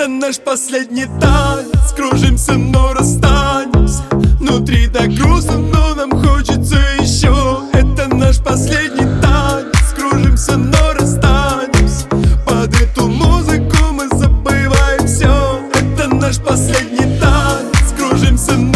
Это наш последний танец. Кружимся, но расстанемся. Внутри так грустно, но нам хочется еще. Это наш последний танец. Кружимся, но расстанемся. Под эту музыку мы забываем все. Это наш последний танец. Кружимся,